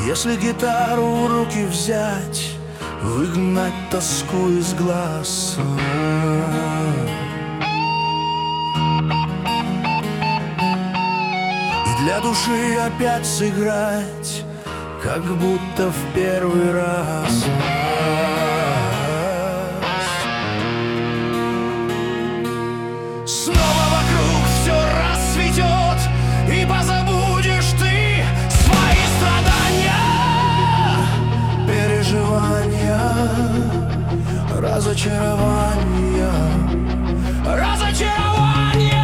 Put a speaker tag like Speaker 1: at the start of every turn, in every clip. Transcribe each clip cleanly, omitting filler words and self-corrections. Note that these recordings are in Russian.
Speaker 1: Если гитару в руки взять, выгнать тоску из глаз. И для души опять сыграть, как будто в первый раз. Снова вокруг все расцветет, и позабудешь ты свои страдания, переживания, разочарования, разочарования.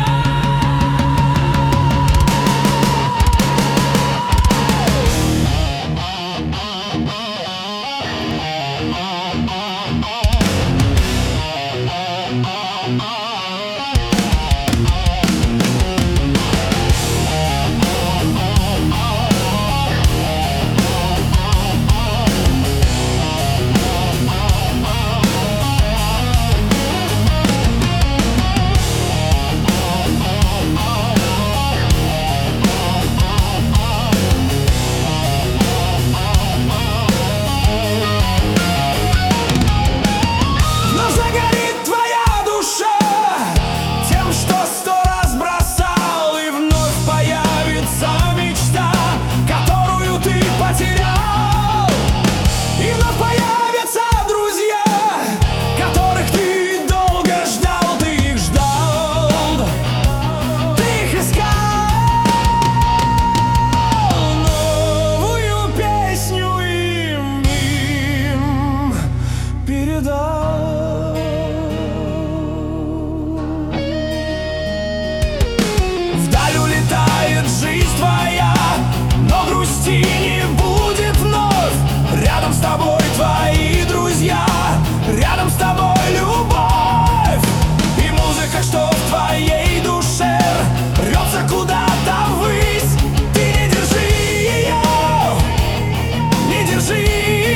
Speaker 1: Вдаль улетает жизнь твоя, но грусти не будет вновь. Рядом с тобой твои друзья, рядом с тобой любовь. И музыка, что в твоей душе, рвется куда-то ввысь. Ты не держи ее, не держи.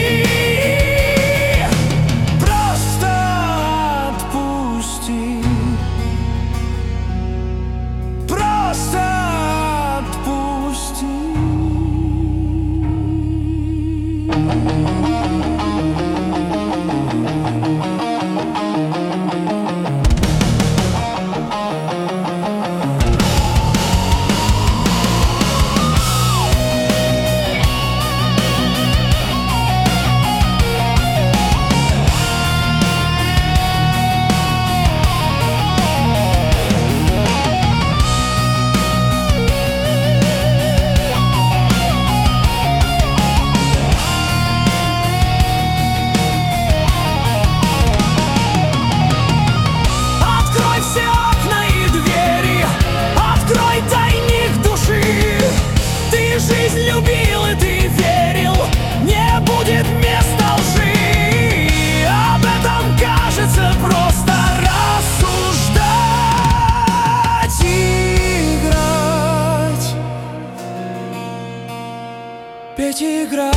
Speaker 1: Жизнь любил, и ты верил, не будет места лжи. Об этом, кажется, просто рассуждать и играть, петь и играть.